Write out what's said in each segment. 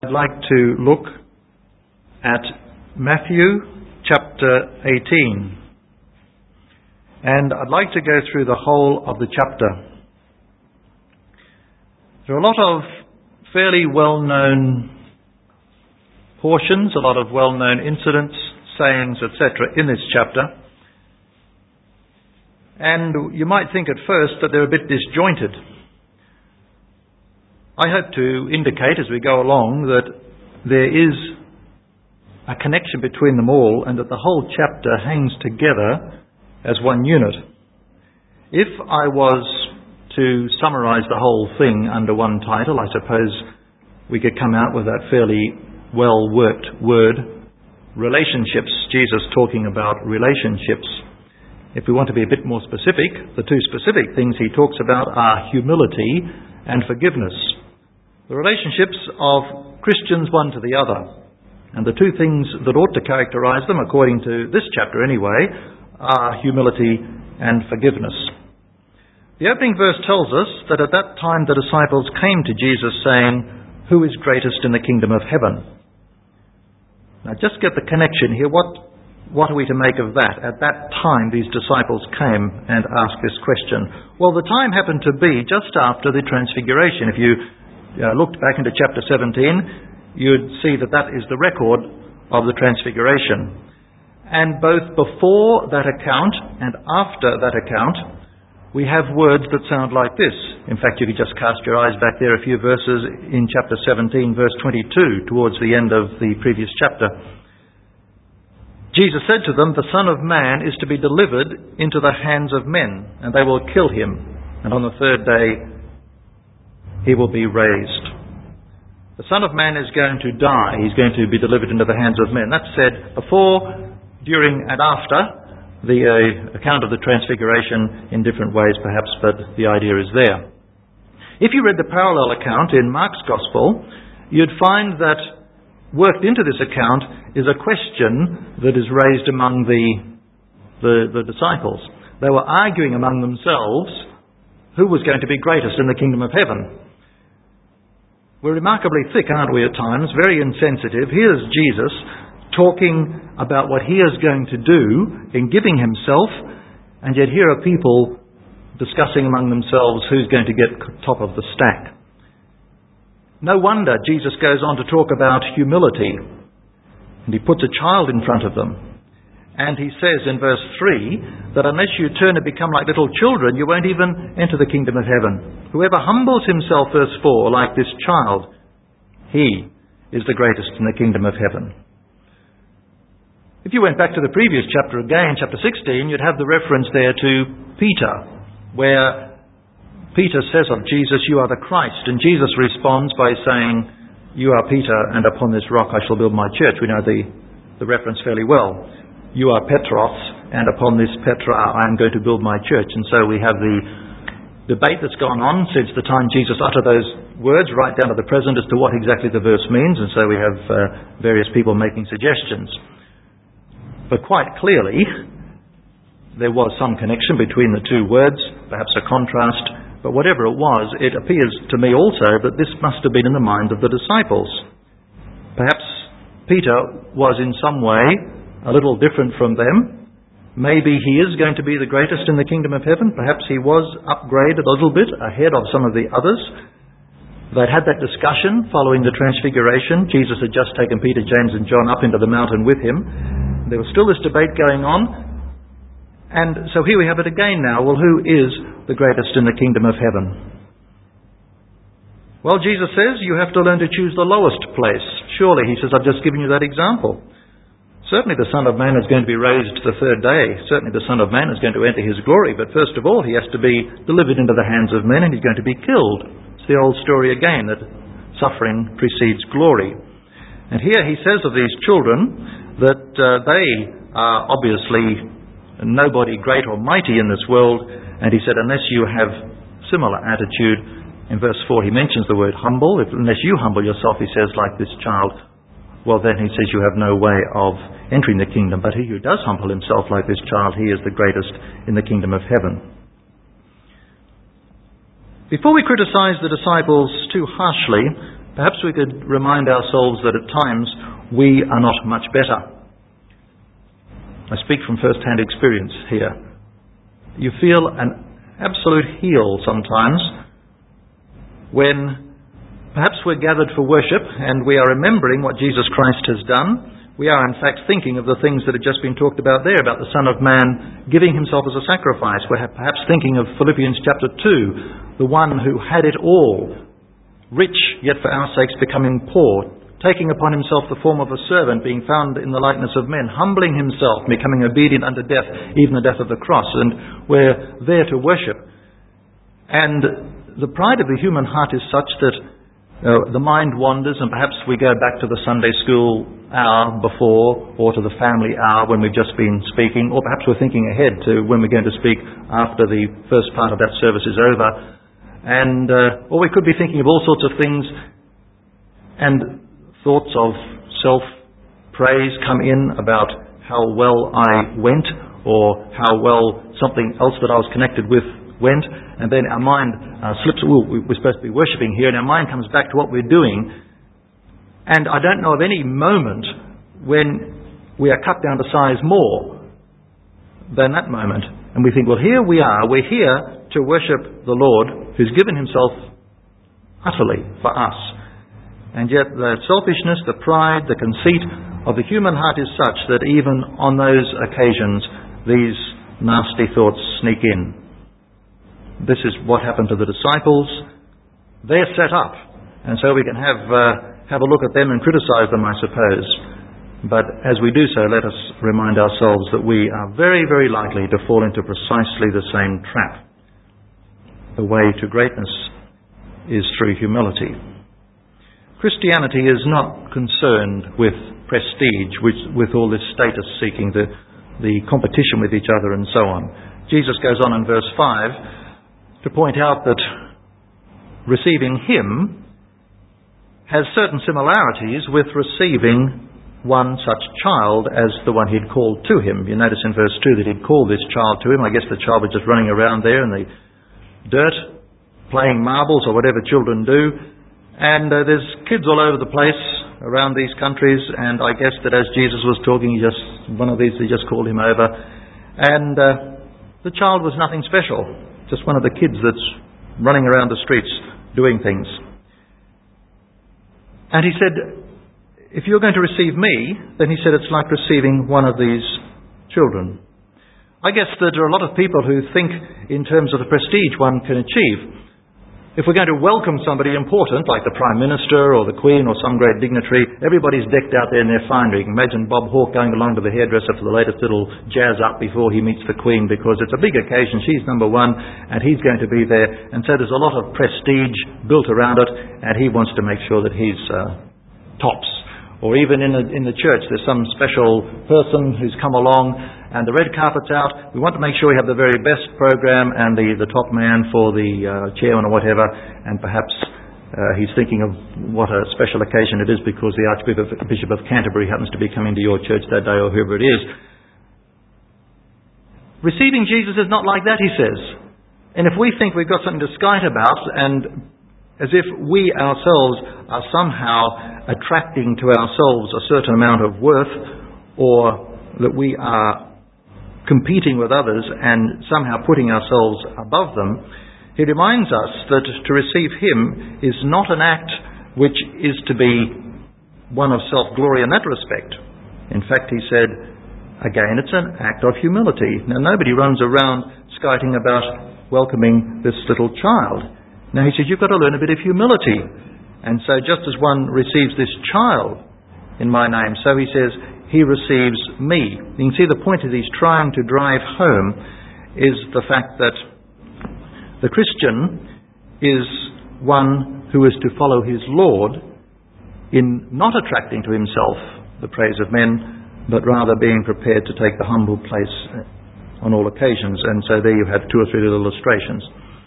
I'd like to look at Matthew chapter 18. And I'd like to go through the whole of the chapter. There are a lot of fairly well-known portions, a lot of well-known incidents, sayings, etc. in this chapter. And you might think at first that they're a bit disjointed. I hope to indicate as we go along that there is a connection between them all and that the whole chapter hangs together as one unit. If I was to summarise the whole thing under one title, I suppose we could come out with that fairly well-worked word, relationships. Jesus talking about relationships. If we want to be a bit more specific, the two specific things he talks about are humility and forgiveness. The relationships of Christians one to the other. And the two things that ought to characterise them, according to this chapter anyway, are humility and forgiveness. The opening verse tells us that at that time the disciples came to Jesus saying, "Who is greatest in the kingdom of heaven?" Now just get the connection here. What are we to make of that? At that time these disciples came and asked this question. Well, the time happened to be just after the Transfiguration. If you looked back into chapter 17, you'd see that that is the record of the Transfiguration. And both before that account and after that account, we have words that sound like this. In fact, you could just cast your eyes back there a few verses in chapter 17, verse 22, towards the end of the previous chapter. Jesus said to them, "The Son of Man is to be delivered into the hands of men, and they will kill him, and on the third day he will be raised." The Son of Man is going to die. He's going to be delivered into the hands of men. That's said before, during and after the account of the Transfiguration in different ways perhaps, but the idea is there. If you read the parallel account in Mark's Gospel, you'd find that worked into this account is a question that is raised among the disciples. They were arguing among themselves who was going to be greatest in the kingdom of heaven. We're remarkably thick, aren't we, at times? Very insensitive. Here's Jesus talking about what he is going to do in giving himself, and yet here are people discussing among themselves who's going to get top of the stack. No wonder Jesus goes on to talk about humility, and he puts a child in front of them. And he says in verse 3 that unless you turn and become like little children, you won't even enter the kingdom of heaven. Whoever humbles himself, verse 4, like this child, he is the greatest in the kingdom of heaven. If you went back to the previous chapter again, chapter 16, you'd have the reference there to Peter, where Peter says of Jesus, "You are the Christ." And Jesus responds by saying, "You are Peter, and upon this rock I shall build my church." We know the reference fairly well. "You are Petros, and upon this Petra I am going to build my church." And so we have the debate that's gone on since the time Jesus uttered those words right down to the present as to what exactly the verse means. And so we have various people making suggestions. But quite clearly, there was some connection between the two words, perhaps a contrast. But whatever it was, it appears to me also that this must have been in the mind of the disciples. Perhaps Peter was in some way a little different from them. Maybe he is going to be the greatest in the kingdom of heaven. Perhaps he was upgraded a little bit ahead of some of the others. They'd had that discussion following the Transfiguration. Jesus had just taken Peter, James and John up into the mountain with him. There was still this debate going on. And so here we have it again now. Well, who is the greatest in the kingdom of heaven? Well, Jesus says you have to learn to choose the lowest place. Surely, he says, I've just given you that example. Certainly the Son of Man is going to be raised the third day. Certainly the Son of Man is going to enter his glory. But first of all, he has to be delivered into the hands of men and he's going to be killed. It's the old story again that suffering precedes glory. And here he says of these children that they are obviously nobody great or mighty in this world. And he said, unless you have similar attitude, in verse 4 he mentions the word humble. Unless you humble yourself, he says, like this child, well then he says you have no way of entering the kingdom. But he who does humble himself like this child, he is the greatest in the kingdom of heaven. Before we criticize the disciples too harshly, perhaps we could remind ourselves that at times we are not much better. I speak from first-hand experience here. You feel an absolute heel sometimes when perhaps we're gathered for worship and we are remembering what Jesus Christ has done. We are in fact thinking of the things that have just been talked about there, about the Son of Man giving himself as a sacrifice. We're perhaps thinking of Philippians chapter 2, the one who had it all, rich yet for our sakes becoming poor, taking upon himself the form of a servant, being found in the likeness of men, humbling himself, becoming obedient unto death, even the death of the cross. And we're there to worship. And the pride of the human heart is such that the mind wanders, and perhaps we go back to the Sunday school hour before, or to the family hour when we've just been speaking, or perhaps we're thinking ahead to when we're going to speak after the first part of that service is over. And or we could be thinking of all sorts of things, and thoughts of self-praise come in about how well I went, or how well something else that I was connected with went, and then our mind slips. We're supposed to be worshipping here, and our mind comes back to what we're doing. And I don't know of any moment when we are cut down to size more than that moment. And we think, well, here we are. We're here to worship the Lord who's given himself utterly for us. And yet the selfishness, the pride, the conceit of the human heart is such that even on those occasions, these nasty thoughts sneak in. This is what happened to the disciples. They're set up, and so we can have a look at them and criticize them, I suppose. But as we do so, let us remind ourselves that we are very, very likely to fall into precisely the same trap. The way to greatness is through humility. Christianity is not concerned with prestige, with all this status seeking, the competition with each other and so on. Jesus goes on in verse 5 to point out that receiving him has certain similarities with receiving one such child as the one he'd called to him. You notice in verse 2 that he'd called this child to him. I guess the child was just running around there in the dirt, playing marbles or whatever children do. And there's kids all over the place around these countries, and I guess that as Jesus was talking, he just called him over. And the child was nothing special, just one of the kids that's running around the streets doing things. And he said, if you're going to receive me, then he said it's like receiving one of these children. I guess that there are a lot of people who think in terms of the prestige one can achieve. If we're going to welcome somebody important, like the Prime Minister or the Queen or some great dignitary, everybody's decked out there in their finery. You can imagine Bob Hawke going along to the hairdresser for the latest little jazz up before he meets the Queen, because it's a big occasion. She's number one and he's going to be there. And so there's a lot of prestige built around it, and he wants to make sure that he's tops. Or even in the church, there's some special person who's come along and the red carpet's out. We want to make sure we have the very best program and the top man for the chairman or whatever. And perhaps he's thinking of what a special occasion it is because the Archbishop of Canterbury happens to be coming to your church that day, or whoever it is. Receiving Jesus is not like that, he says. And if we think we've got something to skite about, and as if we ourselves are somehow attracting to ourselves a certain amount of worth, or that we are competing with others and somehow putting ourselves above them, he reminds us that to receive him is not an act which is to be one of self-glory in that respect. In fact, he said, again, it's an act of humility. Now, nobody runs around skiting about welcoming this little child. Now, he says, you've got to learn a bit of humility. And so just as one receives this child in my name, so he says, he receives me. You can see the point that he's trying to drive home is the fact that the Christian is one who is to follow his Lord in not attracting to himself the praise of men, but rather being prepared to take the humble place on all occasions. And so there you have 2 or 3 little illustrations.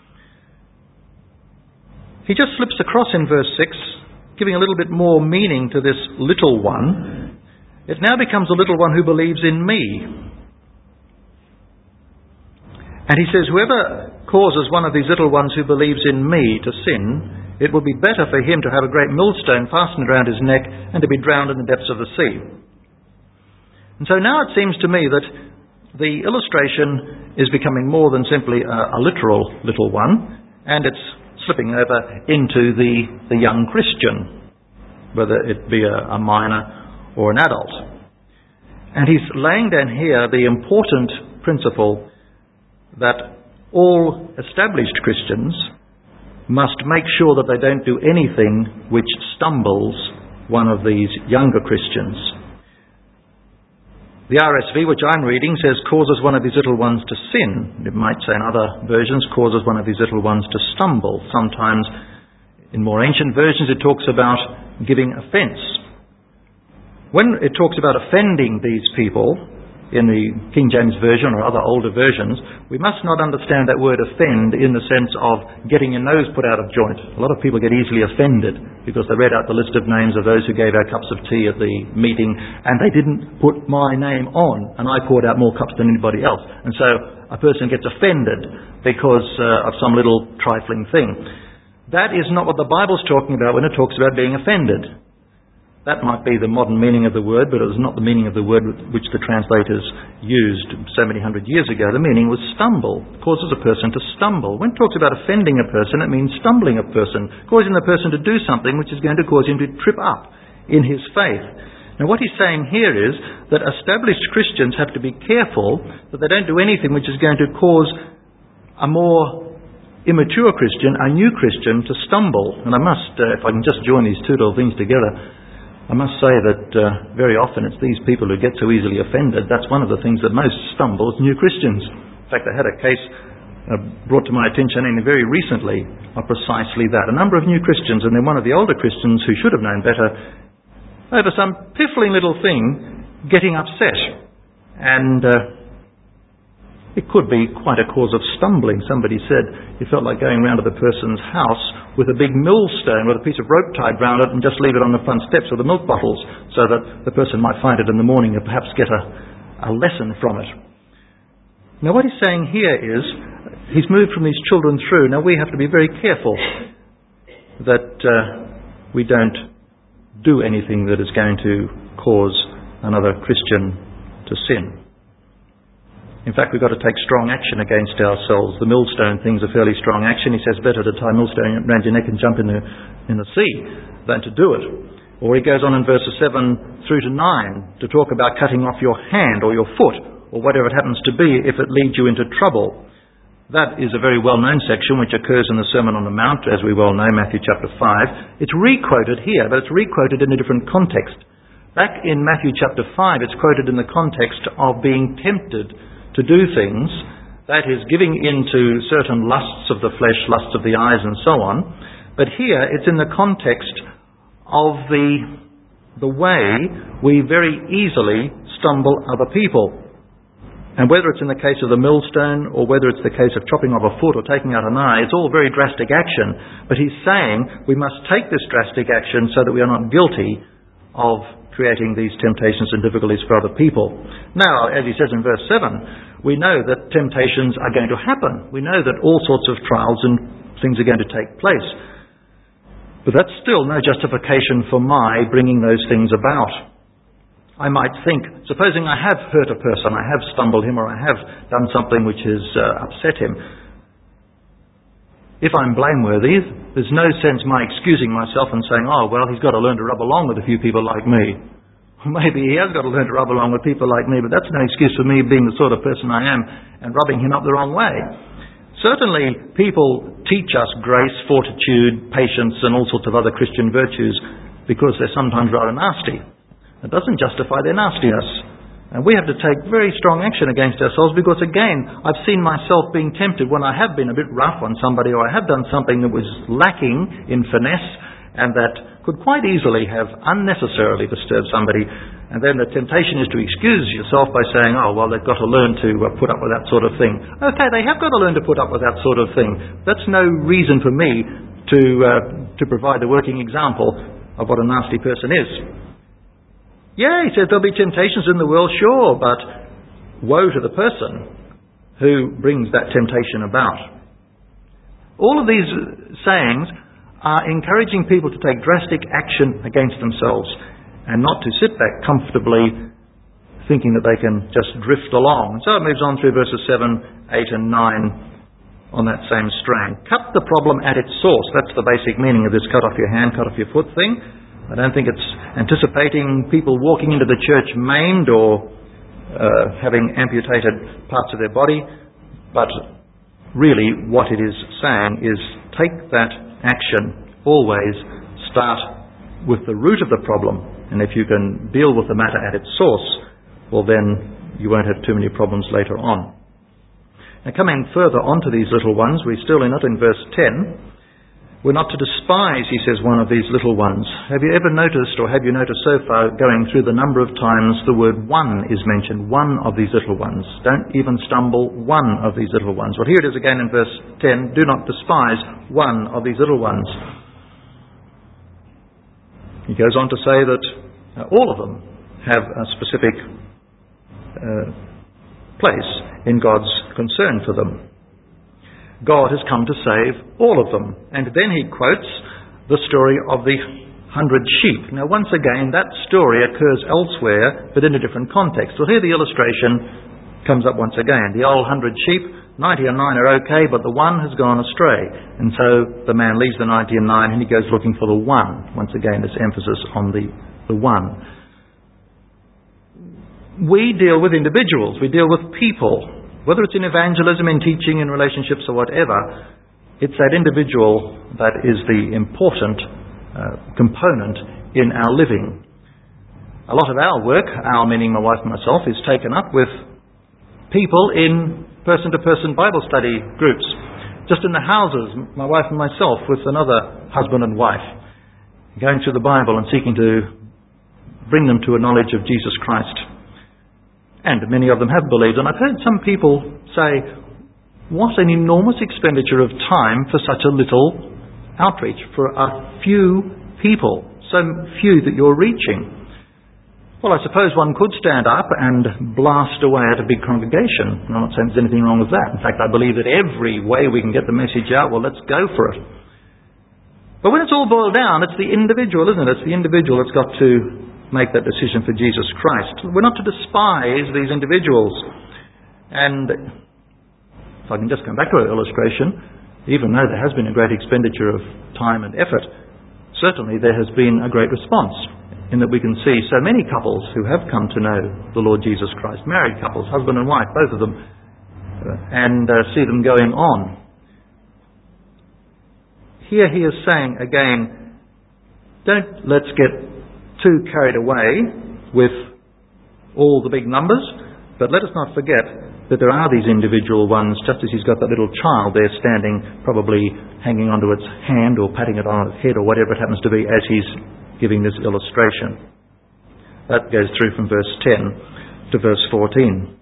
He just slips across in verse 6, giving a little bit more meaning to this little one. It now becomes a little one who believes in me. And he says, whoever causes one of these little ones who believes in me to sin, It would be better for him to have a great millstone fastened around his neck and to be drowned in the depths of the sea. And so now it seems to me that the illustration is becoming more than simply a literal little one, and it's slipping over into the young Christian, whether it be a minor or an adult. And he's laying down here the important principle that all established Christians must make sure that they don't do anything which stumbles one of these younger Christians. The RSV, which I'm reading, says causes one of these little ones to sin. It might say in other versions causes one of these little ones to stumble. Sometimes in more ancient versions it talks about giving offence. When it talks about offending these people in the King James Version or other older versions, we must not understand that word offend in the sense of getting your nose put out of joint. A lot of people get easily offended because they read out the list of names of those who gave out cups of tea at the meeting and they didn't put my name on, and I poured out more cups than anybody else. And so a person gets offended because of some little trifling thing. That is not what the Bible's talking about when it talks about being offended. That might be the modern meaning of the word, but it was not the meaning of the word which the translators used so many hundred years ago. The meaning was stumble, causes a person to stumble. When it talks about offending a person, it means stumbling a person, causing the person to do something which is going to cause him to trip up in his faith. Now what he's saying here is that established Christians have to be careful that they don't do anything which is going to cause a more immature Christian, a new Christian, to stumble. And I must, if I can just join these two little things together, I must say that very often it's these people who get so easily offended. That's one of the things that most stumbles new Christians. In fact, I had a case brought to my attention very recently of precisely that. A number of new Christians, and then one of the older Christians who should have known better, over some piffling little thing, getting upset. And it could be quite a cause of stumbling. Somebody said he felt like going round to the person's house with a big millstone with a piece of rope tied round it and just leave it on the front steps of the milk bottles so that the person might find it in the morning and perhaps get a lesson from it. Now what he's saying here is he's moved from these children through. Now we have to be very careful that we don't do anything that is going to cause another Christian to sin. In fact, we've got to take strong action against ourselves. The millstone thing's a fairly strong action. He says better to tie a millstone around your neck and jump in the sea than to do it. Or he goes on in verses 7 through to 9 to talk about cutting off your hand or your foot or whatever it happens to be if it leads you into trouble. That is a very well-known section which occurs in the Sermon on the Mount, as we well know, Matthew chapter 5. It's re-quoted here, but it's re-quoted in a different context. Back in Matthew chapter 5, it's quoted in the context of being tempted to do things, that is, giving in to certain lusts of the flesh, lusts of the eyes and so on. But here it's in the context of the way we very easily stumble other people. And whether it's in the case of the millstone or whether it's the case of chopping off a foot or taking out an eye, it's all very drastic action. But he's saying we must take this drastic action so that we are not guilty of creating these temptations and difficulties for other people. Now, as he says in verse 7, we know that temptations are going to happen. We know that all sorts of trials and things are going to take place. But that's still no justification for my bringing those things about. I might think, supposing I have hurt a person, I have stumbled him, or I have done something which has upset him. If I'm blameworthy, there's no sense my excusing myself and saying, oh, well, he's got to learn to rub along with a few people like me. Maybe he has got to learn to rub along with people like me, but that's no excuse for me being the sort of person I am and rubbing him up the wrong way. Certainly, people teach us grace, fortitude, patience, and all sorts of other Christian virtues because they're sometimes rather nasty. It doesn't justify their nastiness. And we have to take very strong action against ourselves because, again, I've seen myself being tempted when I have been a bit rough on somebody or I have done something that was lacking in finesse and that could quite easily have unnecessarily disturbed somebody. And then the temptation is to excuse yourself by saying, oh, well, they've got to learn to put up with that sort of thing. Okay, they have got to learn to put up with that sort of thing. That's no reason for me to provide the working example of what a nasty person is. Yeah, he says there'll be temptations in the world, sure, but woe to the person who brings that temptation about. All of these sayings are encouraging people to take drastic action against themselves and not to sit back comfortably thinking that they can just drift along. So it moves on through verses 7, 8 and 9 on that same strand. Cut the problem at its source. That's the basic meaning of this cut off your hand, cut off your foot thing. I don't think it's anticipating people walking into the church maimed or having amputated parts of their body, but really what it is saying is take that action. Always start with the root of the problem, and if you can deal with the matter at its source, well then you won't have too many problems later on. Now coming further onto these little ones, we're still in it in verse 10. We're not to despise, he says, one of these little ones. Have you ever noticed, or have you noticed so far, going through the number of times the word one is mentioned, one of these little ones? Don't even stumble, one of these little ones. Well, here it is again in verse 10. Do not despise one of these little ones. He goes on to say that all of them have a specific place in God's concern for them. God has come to save all of them. And then he quotes the story of the 100 sheep. Now once again, that story occurs elsewhere, but in a different context. Well, here the illustration comes up once again. The old 100 sheep, 99 are okay, but the one has gone astray. And so the man leaves the 99 and he goes looking for the one. Once again, this emphasis on the one. We deal with individuals. We deal with people. Whether it's in evangelism, in teaching, in relationships or whatever, it's that individual that is the important component in our living. A lot of our work, our meaning my wife and myself, is taken up with people in person-to-person Bible study groups. Just in the houses, my wife and myself with another husband and wife, going through the Bible and seeking to bring them to a knowledge of Jesus Christ. And many of them have believed. And I've heard some people say, what an enormous expenditure of time for such a little outreach, for a few people, so few that you're reaching. Well, I suppose one could stand up and blast away at a big congregation. I'm not saying there's anything wrong with that. In fact, I believe that every way we can get the message out, well, let's go for it. But when it's all boiled down, it's the individual, isn't it? It's the individual that's got to make that decision for Jesus Christ. We're not to despise these individuals. And if I can just come back to our illustration, even though there has been a great expenditure of time and effort, certainly there has been a great response in that we can see so many couples who have come to know the Lord Jesus Christ, married couples, husband and wife, both of them, and see them going on. Here he is saying again, let's get too carried away with all the big numbers, but let us not forget that there are these individual ones, just as he's got that little child there standing, probably hanging onto its hand or patting it on its head or whatever it happens to be as he's giving this illustration. That goes through from verse 10 to verse 14.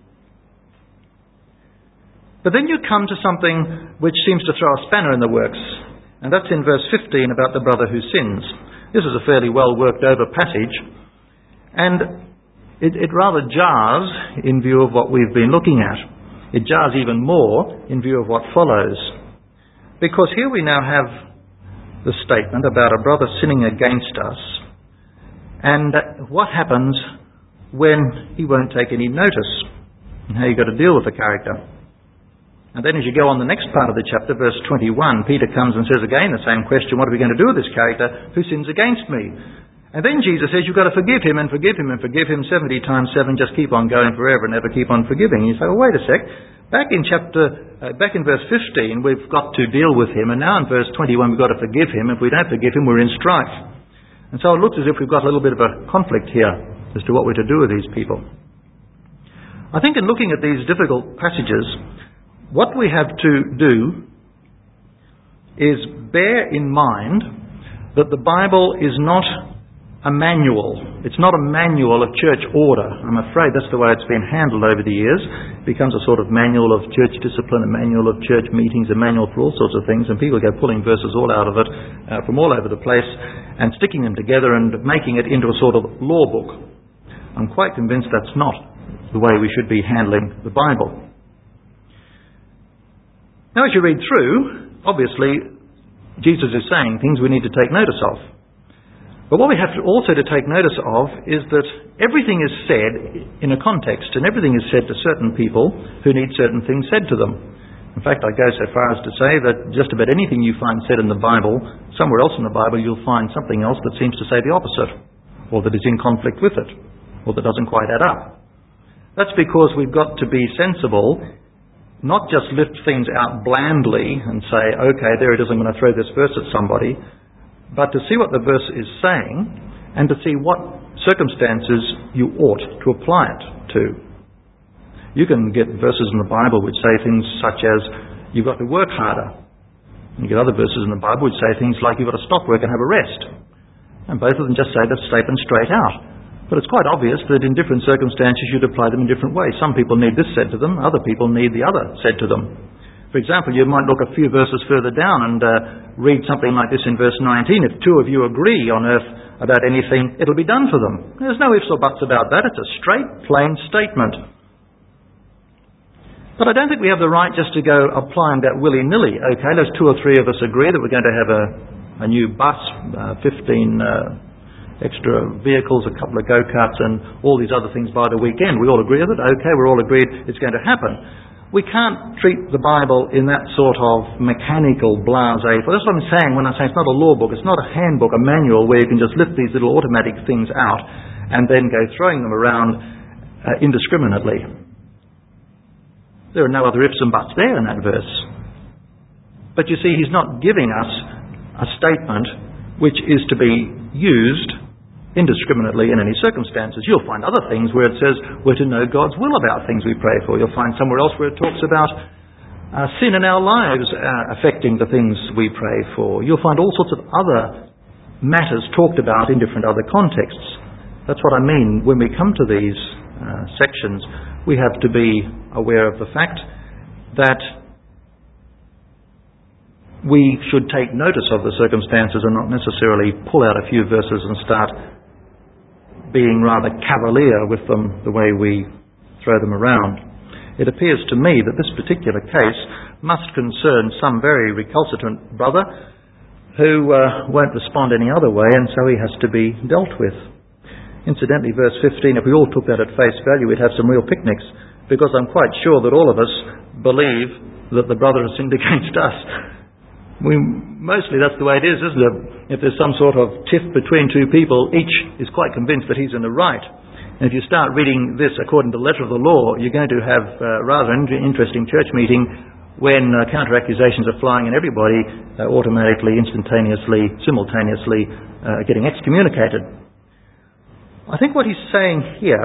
But then you come to something which seems to throw a spanner in the works, and that's in verse 15 about the brother who sins. This is a fairly well worked over passage, and it rather jars in view of what we've been looking at. It jars even more in view of what follows. Because here we now have the statement about a brother sinning against us, and what happens when he won't take any notice, and how you've got to deal with the character. And then as you go on the next part of the chapter, verse 21, Peter comes and says again the same question, what are we going to do with this character who sins against me? And then Jesus says you've got to forgive him and forgive him and forgive him 70 times 7, just keep on going forever and never keep on forgiving. And you say, well, wait a sec, back in verse 15 we've got to deal with him, and now in verse 21 we've got to forgive him. If we don't forgive him, we're in strife. And so it looks as if we've got a little bit of a conflict here as to what we're to do with these people. I think in looking at these difficult passages, what we have to do is bear in mind that the Bible is not a manual. It's not a manual of church order. I'm afraid that's the way it's been handled over the years. It becomes a sort of manual of church discipline, a manual of church meetings, a manual for all sorts of things, and people go pulling verses all out of it from all over the place and sticking them together and making it into a sort of law book. I'm quite convinced that's not the way we should be handling the Bible. Now, as you read through, obviously, Jesus is saying things we need to take notice of. But what we have to also to take notice of is that everything is said in a context, and everything is said to certain people who need certain things said to them. In fact, I go so far as to say that just about anything you find said in the Bible, somewhere else in the Bible you'll find something else that seems to say the opposite, or that is in conflict with it, or that doesn't quite add up. That's because we've got to be sensible, not just lift things out blandly and say, okay, there it is, I'm going to throw this verse at somebody, but to see what the verse is saying and to see what circumstances you ought to apply it to. You can get verses in the Bible which say things such as, you've got to work harder. You get other verses in the Bible which say things like, you've got to stop work and have a rest. And both of them just say the statement straight out. But it's quite obvious that in different circumstances you'd apply them in different ways. Some people need this said to them, other people need the other said to them. For example, you might look a few verses further down and read something like this in verse 19. If two of you agree on earth about anything, it'll be done for them. There's no ifs or buts about that. It's a straight, plain statement. But I don't think we have the right just to go applying that willy-nilly. Okay, there's two or three of us agree that we're going to have a new bus, 15 extra vehicles, a couple of go-karts and all these other things by the weekend. We all agree with it. Okay, we're all agreed it's going to happen. We can't treat the Bible in that sort of mechanical blasé. Well, that's what I'm saying when I say it's not a law book. It's not a handbook, a manual where you can just lift these little automatic things out and then go throwing them around indiscriminately. There are no other ifs and buts there in that verse. But you see, he's not giving us a statement which is to be used indiscriminately in any circumstances. You'll find other things where it says we're to know God's will about things we pray for. You'll find somewhere else where it talks about sin in our lives affecting the things we pray for. You'll find all sorts of other matters talked about in different other contexts. That's what I mean. When we come to these sections, we have to be aware of the fact that we should take notice of the circumstances and not necessarily pull out a few verses and start being rather cavalier with them the way we throw them around. It appears to me that this particular case must concern some very recalcitrant brother who won't respond any other way, and so he has to be dealt with. Incidentally, verse 15, if we all took that at face value, we'd have some real picnics, because I'm quite sure that all of us believe that the brother has sinned against us. Mostly that's the way it is, isn't it? If there's some sort of tiff between two people, each is quite convinced that he's in the right. And if you start reading this according to the letter of the law, you're going to have rather an interesting church meeting when counter-accusations are flying and everybody automatically, instantaneously, simultaneously getting excommunicated. I think what he's saying here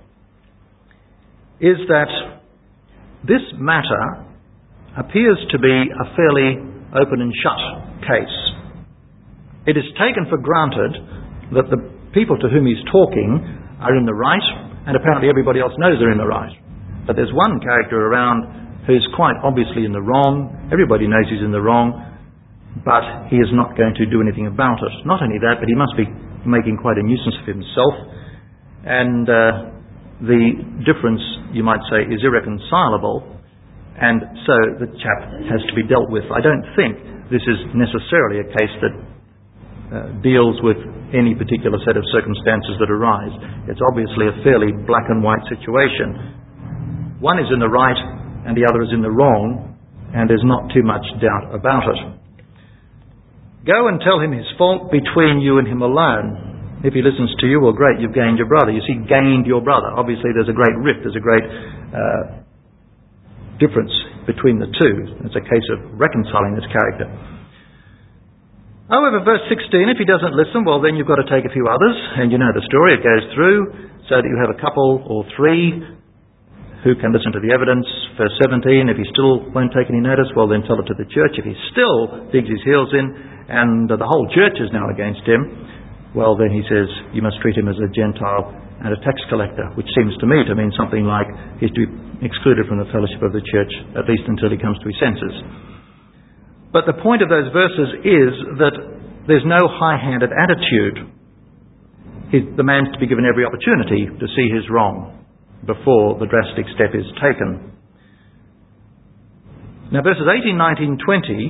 is that this matter appears to be a fairly open and shut case. It is taken for granted that the people to whom he's talking are in the right, and apparently everybody else knows they're in the right. But there's one character around who's quite obviously in the wrong. Everybody knows he's in the wrong, but he is not going to do anything about it. Not only that, but he must be making quite a nuisance of himself, and the difference, you might say, is irreconcilable. And so the chap has to be dealt with. I don't think this is necessarily a case that deals with any particular set of circumstances that arise. It's obviously a fairly black and white situation. One is in the right and the other is in the wrong, and there's not too much doubt about it. Go and tell him his fault between you and him alone. If he listens to you, well, great, you've gained your brother. You see, gained your brother. Obviously there's a great rift, there's a great difference between the two. It's a case of reconciling this character. However, verse 16, if he doesn't listen, well, then you've got to take a few others, and you know the story. It goes through so that you have a couple or three who can listen to the evidence. Verse 17, if he still won't take any notice, well, then tell it to the church. If he still digs his heels in and the whole church is now against him, well, then he says you must treat him as a Gentile and a tax collector, which seems to me to mean something like he's to be excluded from the fellowship of the church, at least until he comes to his senses. But the point of those verses is that there's no high-handed attitude. The man's to be given every opportunity to see his wrong before the drastic step is taken. Now, verses 18, 19, 20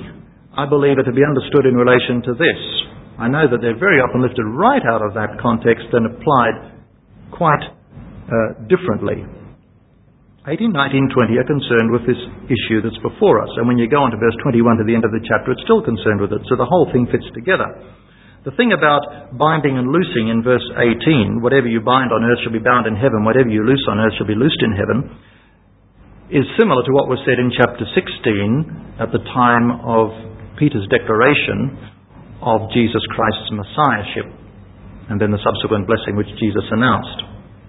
I believe it to be understood in relation to this. I know that they're very often lifted right out of that context and applied quite differently. 18, 19, 20 are concerned with this issue that's before us. And when you go on to verse 21 to the end of the chapter, it's still concerned with it. So the whole thing fits together. The thing about binding and loosing in verse 18, whatever you bind on earth shall be bound in heaven, whatever you loose on earth shall be loosed in heaven, is similar to what was said in chapter 16 at the time of Peter's declaration of Jesus Christ's Messiahship, and then the subsequent blessing which Jesus announced.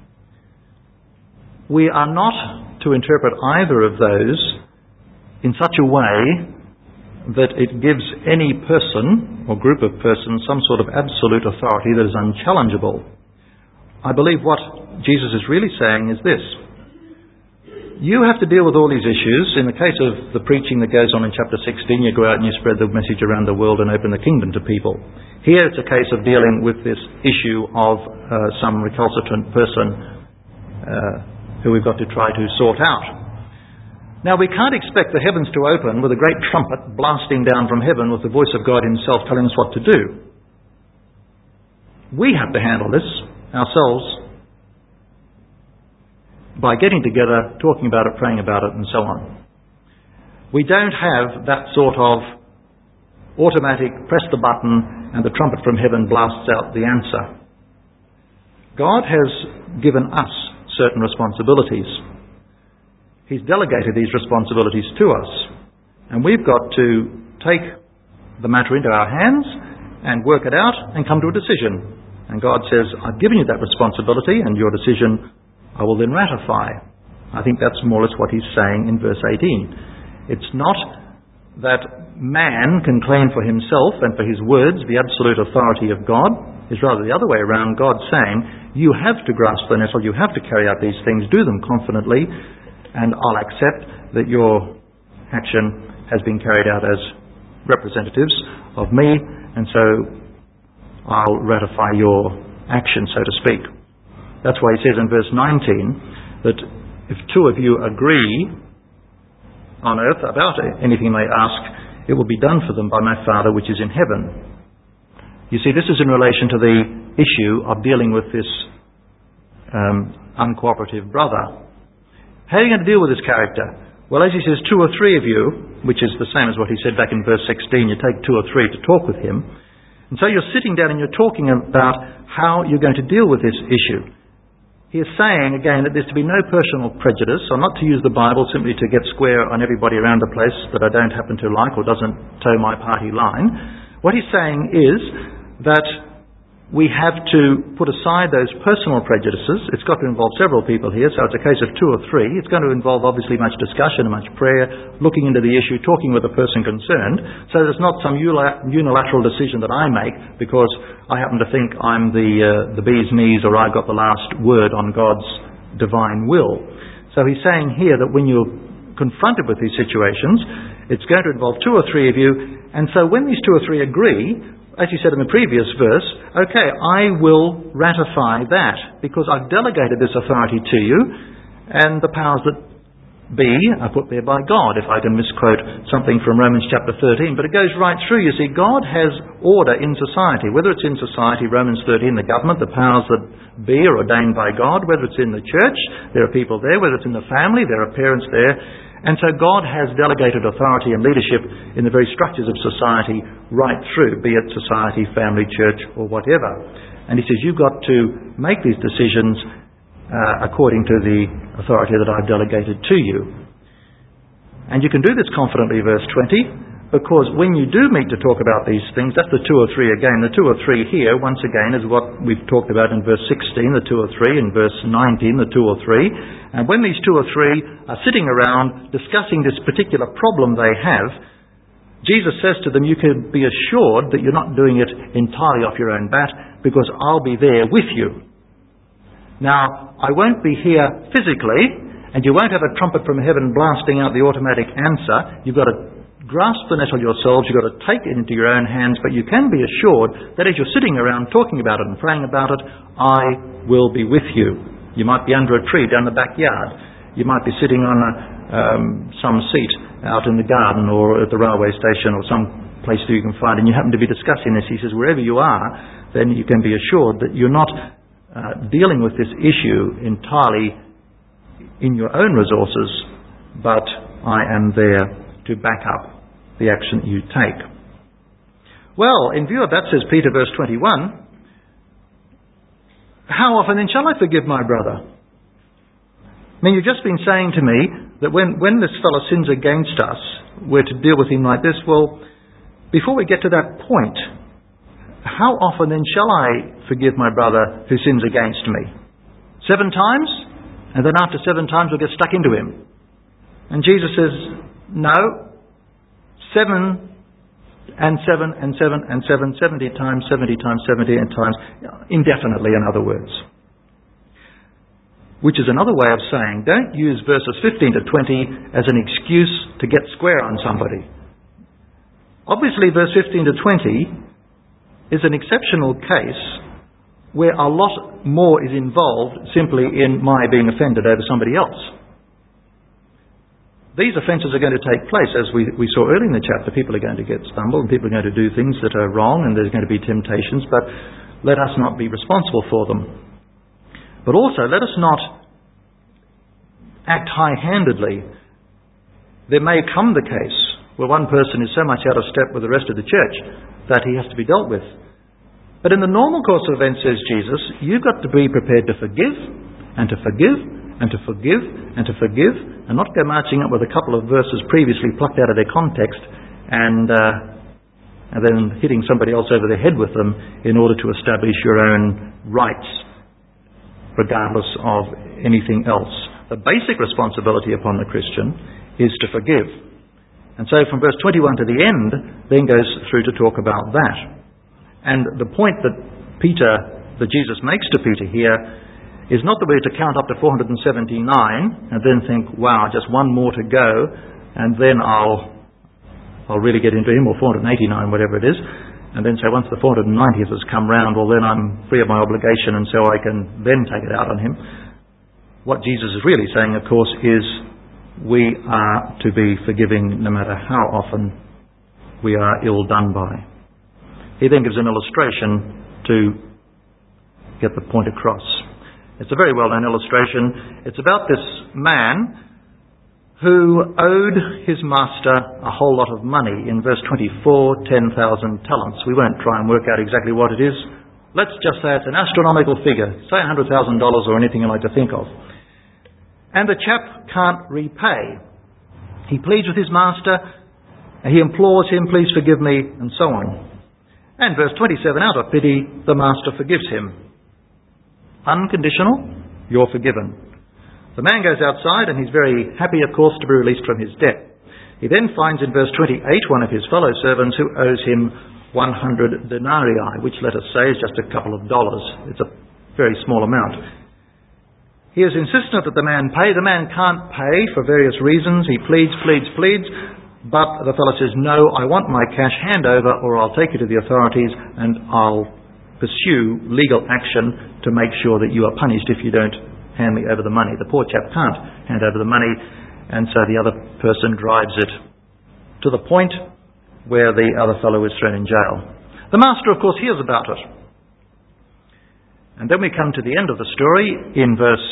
We are not to interpret either of those in such a way that it gives any person or group of persons some sort of absolute authority that is unchallengeable. I believe what Jesus is really saying is this. You have to deal with all these issues. In the case of the preaching that goes on in chapter 16, you go out and you spread the message around the world and open the kingdom to people. Here it's a case of dealing with this issue of some recalcitrant person who we've got to try to sort out. Now, we can't expect the heavens to open with a great trumpet blasting down from heaven with the voice of God himself telling us what to do. We have to handle this ourselves by getting together, talking about it, praying about it, and so on. We don't have that sort of automatic press the button and the trumpet from heaven blasts out the answer. God has given us certain responsibilities. He's delegated these responsibilities to us, and we've got to take the matter into our hands and work it out and come to a decision. And God says, I've given you that responsibility, and your decision I will then ratify. I think that's more or less what he's saying in verse 18. It's not that man can claim for himself and for his words the absolute authority of God. It's rather the other way around. God saying, you have to grasp the nettle, you have to carry out these things, do them confidently, and I'll accept that your action has been carried out as representatives of me, and so I'll ratify your action, so to speak. That's why he says in verse 19 that if two of you agree on earth about anything they ask, it will be done for them by my Father which is in heaven. You see, this is in relation to the issue of dealing with this uncooperative brother. How are you going to deal with this character? Well, as he says, two or three of you, which is the same as what he said back in verse 16, you take two or three to talk with him. And so you're sitting down and you're talking about how you're going to deal with this issue. He is saying, again, that there's to be no personal prejudice, or not to use the Bible simply to get square on everybody around the place that I don't happen to like or doesn't toe my party line. What he's saying is that we have to put aside those personal prejudices. It's got to involve several people here, so it's a case of two or three. It's going to involve obviously much discussion and much prayer, looking into the issue, talking with the person concerned, so there's not some unilateral decision that I make because I happen to think I'm the bee's knees or I've got the last word on God's divine will. So he's saying here that when you're confronted with these situations, it's going to involve two or three of you, and so when these two or three agree, as he said in the previous verse, okay, I will ratify that because I've delegated this authority to you, and the powers that be are put there by God, if I can misquote something from Romans chapter 13. But it goes right through. You see, God has order in society. Whether it's in society, Romans 13, the government, the powers that be are ordained by God. Whether it's in the church, there are people there. Whether it's in the family, there are parents there. And so God has delegated authority and leadership in the very structures of society right through, be it society, family, church, or whatever. And he says, you've got to make these decisions according to the authority that I've delegated to you. And you can do this confidently, verse 20, because when you do meet to talk about these things, that's the two or three again. The two or three here, once again, is what we've talked about in verse 16, the two or three, in verse 19, the two or three. And when these two or three are sitting around discussing this particular problem they have, Jesus says to them, you can be assured that you're not doing it entirely off your own bat, because I'll be there with you. Now, I won't be here physically, and you won't have a trumpet from heaven blasting out the automatic answer. You've got to grasp the nettle yourselves, you've got to take it into your own hands, but you can be assured that as you're sitting around talking about it and praying about it, I will be with you. You might be under a tree down the backyard. You might be sitting on some seat out in the garden or at the railway station or some place that you can find, and you happen to be discussing this, he says, wherever you are, then you can be assured that you're not dealing with this issue entirely in your own resources, but I am there to back up the action you take. Well, in view of that, says Peter, verse 21, how often then shall I forgive my brother? I mean, you've just been saying to me that when this fellow sins against us, we're to deal with him like this. Well, before we get to that point, how often then shall I forgive my brother who sins against me? 7 times? And then after 7 times we'll get stuck into him. And Jesus says, no, 7 and 7 and 7 and 7, 70 times, 70 times, 70 times, indefinitely, in other words. Which is another way of saying, don't use verses 15 to 20 as an excuse to get square on somebody. Obviously, verse 15 to 20 is an exceptional case where a lot more is involved simply in my being offended over somebody else. These offences are going to take place, as we saw earlier in the chapter. People are going to get stumbled, and people are going to do things that are wrong, and there's going to be temptations, but let us not be responsible for them. But also, let us not act high-handedly. There may come the case where one person is so much out of step with the rest of the church that he has to be dealt with. But in the normal course of events, says Jesus, you've got to be prepared to forgive, and to forgive, and to forgive, and to forgive, and not go marching up with a couple of verses previously plucked out of their context and then hitting somebody else over the head with them in order to establish your own rights, regardless of anything else. The basic responsibility upon the Christian is to forgive. And so from verse 21 to the end then goes through to talk about that. And the point that Jesus makes to Peter here is not that we're to count up to 479 and then think, wow, just one more to go, and then I'll really get into him, or 489, whatever it is, and then say once the 490th has come round, well then I'm free of my obligation, and so I can then take it out on him. What Jesus is really saying, of course, is we are to be forgiving no matter how often we are ill done by. He then gives an illustration to get the point across. It's a very well-known illustration. It's about this man who owed his master a whole lot of money. In verse 24, 10,000 talents. We won't try and work out exactly what it is. Let's just say it's an astronomical figure. Say $100,000 or anything you like to think of. And the chap can't repay. He pleads with his master. He implores him, please forgive me, and so on. And verse 27, out of pity, the master forgives him. Unconditional, you're forgiven. The man goes outside and he's very happy, of course, to be released from his debt. He then finds in verse 28 one of his fellow servants who owes him 100 denarii, which, let us say, is just a couple of dollars. It's a very small amount. He is insistent that the man pay. The man can't pay for various reasons. He pleads, but the fellow says, no, I want my cash, hand over, or I'll take you to the authorities and I'll pursue legal action to make sure that you are punished if you don't hand me over the money. The poor chap can't hand over the money, and so the other person drives it to the point where the other fellow is thrown in jail. The master, of course, hears about it. And then we come to the end of the story in verse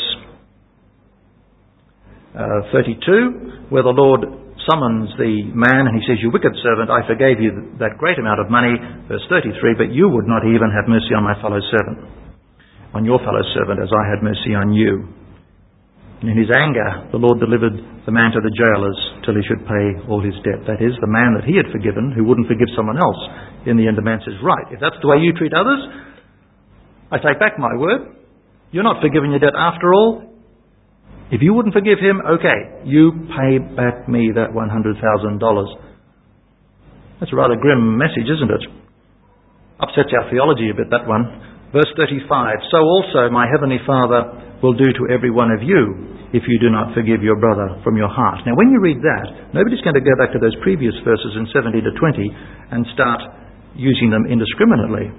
32, where the Lord summons the man and he says, you wicked servant, I forgave you that great amount of money. Verse 33, but you would not even have mercy on my fellow servant, on your fellow servant, as I had mercy on you. And in his anger, the Lord delivered the man to the jailers till he should pay all his debt. That is, the man that he had forgiven, who wouldn't forgive someone else. In the end, the man says, right, if that's the way you treat others, I take back my word. You're not forgiving your debt after all. If you wouldn't forgive him, okay, you pay back me that $100,000. That's a rather grim message, isn't it? Upsets our theology a bit, that one. Verse 35, so also my heavenly Father will do to every one of you if you do not forgive your brother from your heart. Now when you read that, nobody's going to go back to those previous verses in 70 to 20 and start using them indiscriminately.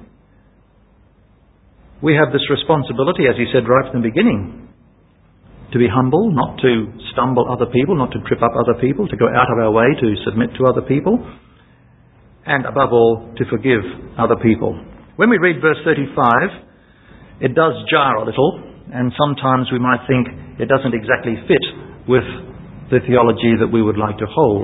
We have this responsibility, as he said right from the beginning, to be humble, not to stumble other people, not to trip up other people, to go out of our way to submit to other people. and above all, to forgive other people. When we read verse 35, it does jar a little, and sometimes we might think it doesn't exactly fit with the theology that we would like to hold.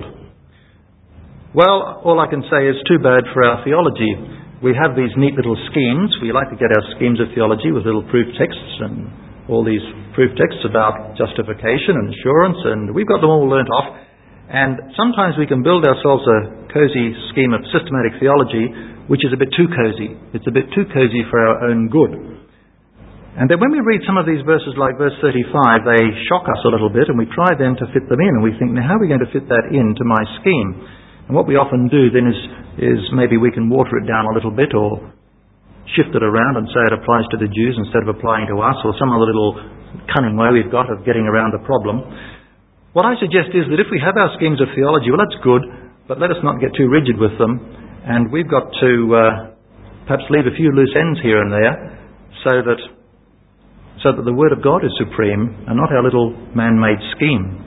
Well, all I can say is too bad for our theology. We have these neat little schemes. We like to get our schemes of theology with little proof texts and all these proof texts about justification and assurance, and we've got them all learnt off. And sometimes we can build ourselves a cosy scheme of systematic theology, which is a bit too cosy. It's a bit too cosy for our own good. And then when we read some of these verses like verse 35, they shock us a little bit, and we try then to fit them in, and we think, now how are we going to fit that into my scheme? And what we often do then is maybe we can water it down a little bit, or shift it around and say it applies to the Jews instead of applying to us, or some other little cunning way we've got of getting around the problem. What I suggest is that if we have our schemes of theology, well, that's good, but let us not get too rigid with them, and we've got to perhaps leave a few loose ends here and there so that the Word of God is supreme and not our little man-made scheme.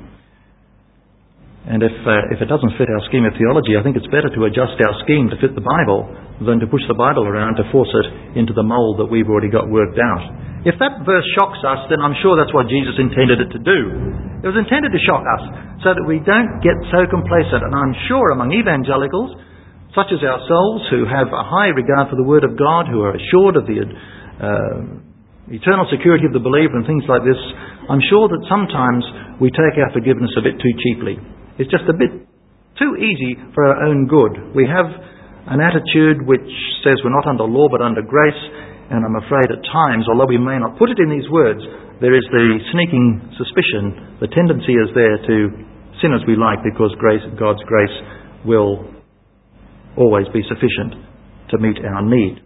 And if it doesn't fit our scheme of theology, I think it's better to adjust our scheme to fit the Bible than to push the Bible around to force it into the mould that we've already got worked out. If that verse shocks us, then I'm sure that's what Jesus intended it to do. It was intended to shock us so that we don't get so complacent. And I'm sure among evangelicals, such as ourselves, who have a high regard for the Word of God, who are assured of the eternal security of the believer and things like this, I'm sure that sometimes we take our forgiveness a bit too cheaply. It's just a bit too easy for our own good. We have an attitude which says we're not under law but under grace, and I'm afraid at times, although we may not put it in these words, there is the sneaking suspicion, the tendency is there to sin as we like, because God's grace will always be sufficient to meet our need.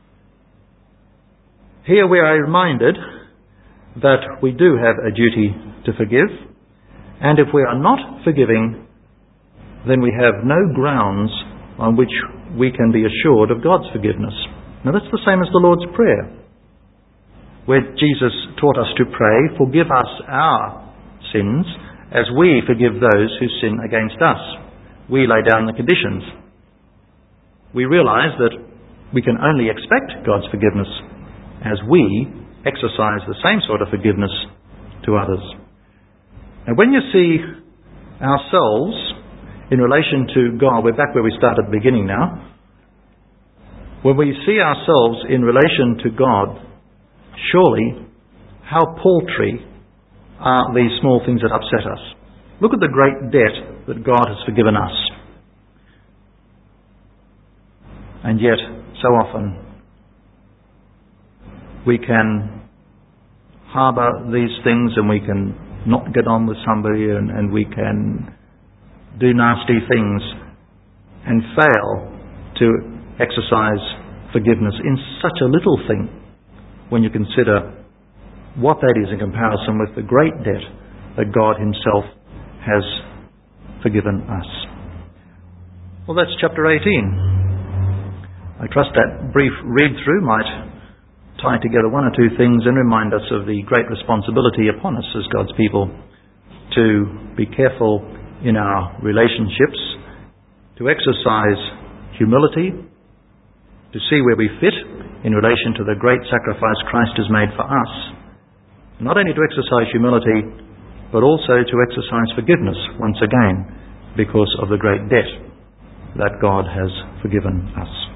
Here we are reminded that we do have a duty to forgive, and if we are not forgiving, then we have no grounds on which we can be assured of God's forgiveness. Now that's the same as the Lord's Prayer, where Jesus taught us to pray, forgive us our sins as we forgive those who sin against us. We lay down the conditions. We realize that we can only expect God's forgiveness as we exercise the same sort of forgiveness to others. And when you see ourselves in relation to God, we're back where we started at the beginning now. When we see ourselves in relation to God, surely how paltry are these small things that upset us. Look at the great debt that God has forgiven us. And yet, so often, we can harbour these things, and we can not get on with somebody, and we can do nasty things and fail to exercise forgiveness in such a little thing when you consider what that is in comparison with the great debt that God Himself has forgiven us. Well, that's chapter 18. I trust that brief read-through might tie together one or two things and remind us of the great responsibility upon us as God's people to be careful in our relationships, to exercise humility, to see where we fit in relation to the great sacrifice Christ has made for us. Not only to exercise humility, but also to exercise forgiveness once again, because of the great debt that God has forgiven us.